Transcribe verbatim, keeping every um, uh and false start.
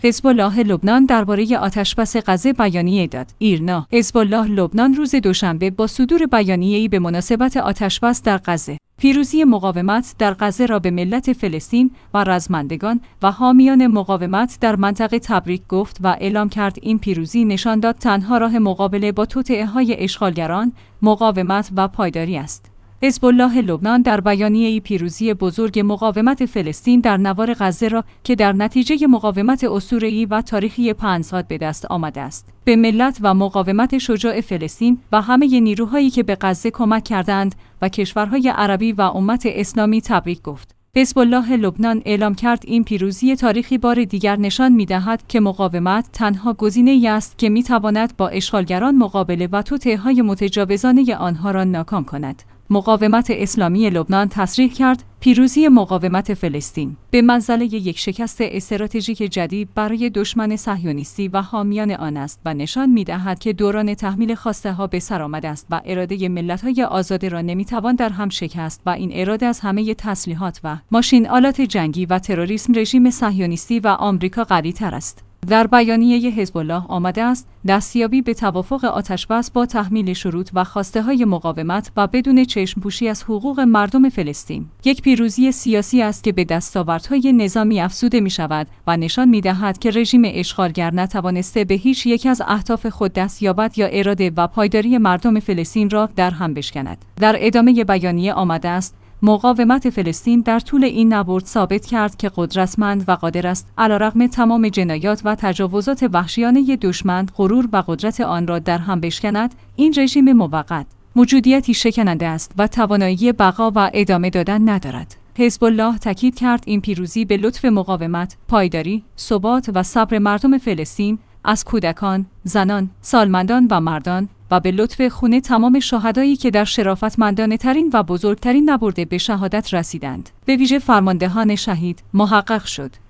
حزب الله لبنان درباره آتشبس غزه بیانیه داد. ایرنا: حزب الله لبنان روز دوشنبه با صدور بیانیه‌ای به مناسبت آتشبس در غزه، پیروزی مقاومت در غزه را به ملت فلسطین و رزمندگان و حامیان مقاومت در منطقه تبریک گفت و اعلام کرد این پیروزی نشان داد تنها راه مقابله با توطئه‌های اشغالگران مقاومت و پایداری است. حزب الله لبنان در بیانیه‌ای پیروزی بزرگ مقاومت فلسطین در نوار غزه را که در نتیجه مقاومت اسطوره‌ای و تاریخی پنج‌سال به دست آمده است، به ملت و مقاومت شجاع فلسطین و همه نیروهایی که به غزه کمک کردند و کشورهای عربی و امت اسلامی تبریک گفت. حزب الله لبنان اعلام کرد این پیروزی تاریخی بار دیگر نشان می‌دهد که مقاومت تنها گزینه‌ای است که می‌تواند با اشغالگران مقابله و توطئه‌های متجاوزانه آنها را ناکام کند. مقاومت اسلامی لبنان تصریح کرد پیروزی مقاومت فلسطین به منزله یک شکست استراتژیک جدید برای دشمن صهیونیستی و حامیان آن است و نشان می‌دهد که دوران تحمیل خواسته‌ها به سر آمده است و اراده ملت‌های آزاده را نمی‌توان در هم شکست و این اراده از همه تسلیحات و ماشین آلات جنگی و تروریسم رژیم صهیونیستی و آمریکا غنی‌تر است. در بیانیه حزب الله آمده است دستیابی به توافق آتشبس با تحمیل شروط و خواسته‌های مقاومت و بدون چشم‌پوشی از حقوق مردم فلسطین یک پیروزی سیاسی است که به دستاوردهای نظامی افزوده می‌شود و نشان می‌دهد که رژیم اشغالگر نتوانسته به هیچ یک از اهداف خود دست یابد یا اراده و پایداری مردم فلسطین را در هم بشکند. در ادامه بیانیه آمده است مقاومت فلسطین در طول این نبرد ثابت کرد که قدرتمند و قادر است علیرغم تمام جنایات و تجاوزات وحشیانه دشمن غرور و قدرت آن را در هم بشکند. این رژیم موقت موجودیتی شکننده است و توانایی بقا و ادامه دادن ندارد. حزب الله تاکید کرد این پیروزی به لطف مقاومت، پایداری، ثبات و صبر مردم فلسطین از کودکان، زنان، سالمندان و مردان و به لطف خون تمام شهدایی که در شرافتمندانه ترین و بزرگترین نبرد به شهادت رسیدند، به ویژه فرماندهان شهید، محقق شد.